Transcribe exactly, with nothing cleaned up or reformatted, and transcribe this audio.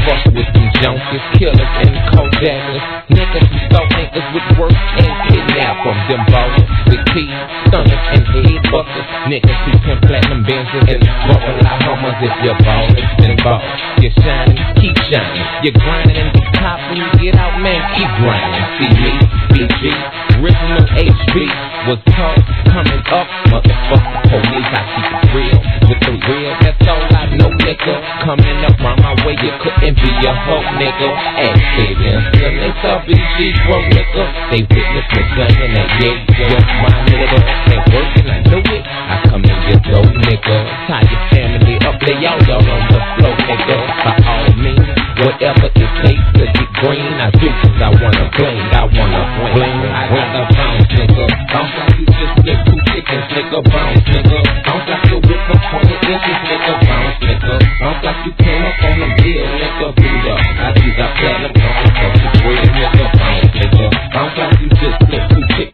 fuck with them junkies, killers and Kodakas. Niggas who stole niggas with work and kidnap them. Them ballers with keys, stunners and head buckers. Niggas who can platinum Benzes and bubble like homers. If you're ballin', then ball. You're shining, keep shining. You're grinding and get top when you get out, man, keep grinding. See me, B G, original H B was tough coming up. Motherfucker, police, I keep it real with the real. That's all I know, nigga. Coming up on my way, you couldn't be a hoe, nigga. Ask them, still they saw B G grow, nigga. They witness me gunning that yeah, yeah, my nigga. Ain't working, I knew it. I come in this low, nigga. Tie your family up, lay y'all all on the floor, nigga. By all means, whatever it takes to get green, I do, cause I wanna bling, I wanna bling. I got the bounce, nigga. Bounce like you just lick two chickens, nigga. Bounce, nigga. Bounce like you whip up twenty inches, nigga. Bounce, nigga. Bounce like you came up on the bill, nigga. Buddha, I do got platinum